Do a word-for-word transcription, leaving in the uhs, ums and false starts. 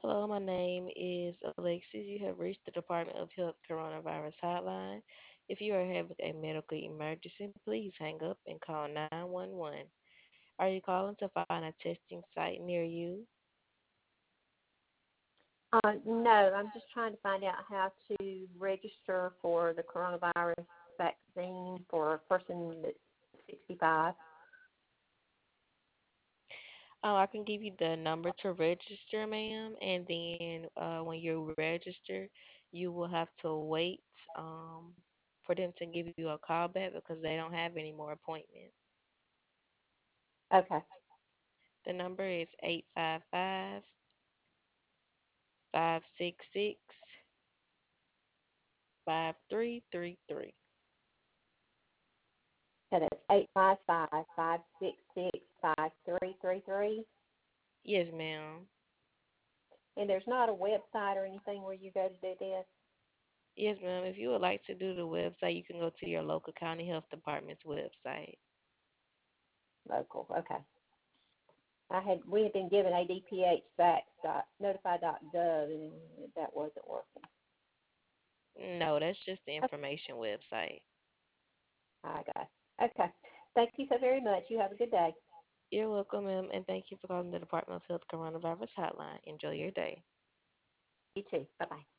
Hello, my name is Alexis. You have reached the Department of Health Coronavirus Hotline. If you are having a medical emergency, please hang up and call nine one one. Are you calling to find a testing site near you? Uh, no, I'm just trying to find out how to register for the coronavirus vaccine for a person that's sixty-five. Oh, I can give you the number to register, ma'am, and then uh, when you register, you will have to wait um, for them to give you a call back because they don't have any more appointments. Okay. The number is eight five five, five six six, five three three three. So that's eight five five, five six six, five three three three. Yes, ma'am. And there's not a website or anything where you go to do this? Yes, ma'am. If you would like to do the website, you can go to your local county health department's website. Local. Okay. I had we had been given A D P H fax dot notify dot gov and that wasn't working. No, that's just the Okay, information website. I got it. Okay. Thank you so very much. You have a good day. You're welcome, ma'am, and thank you for calling the Department of Health Coronavirus Hotline. Enjoy your day. You too. Bye bye.